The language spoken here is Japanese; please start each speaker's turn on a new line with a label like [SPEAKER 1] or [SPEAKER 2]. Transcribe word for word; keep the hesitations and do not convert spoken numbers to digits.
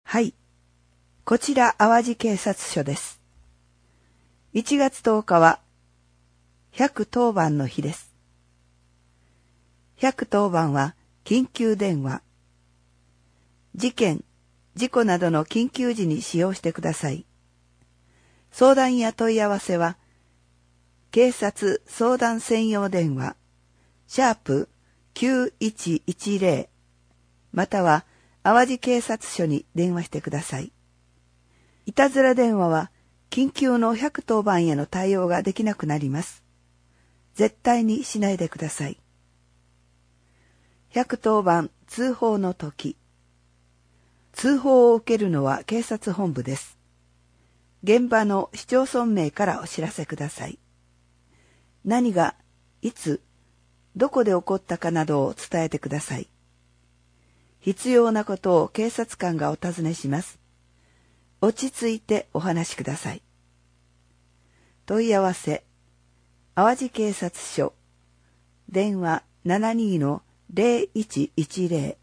[SPEAKER 1] はい。こちら淡路警察署です。いちがつとおかはひゃくとおばんの日です。ひゃくとおばんは緊急電話。事件、事故などの緊急時に使用してください。相談や問い合わせは、警察相談専用電話、シャープきゅういちいちゼロ、または淡路警察署に電話してください。いたずら電話は、緊急のひゃくとおばんへの対応ができなくなります。絶対にしないでください。ひゃくとおばん通報の時。通報を受けるのは警察本部です。現場の市町村名からお知らせください。何が、いつ、どこで起こったかなどを伝えてください。必要なことを警察官がお尋ねします。落ち着いてお話しください。問い合わせ、淡路警察署、電話 ななにーのゼロいちいちゼロ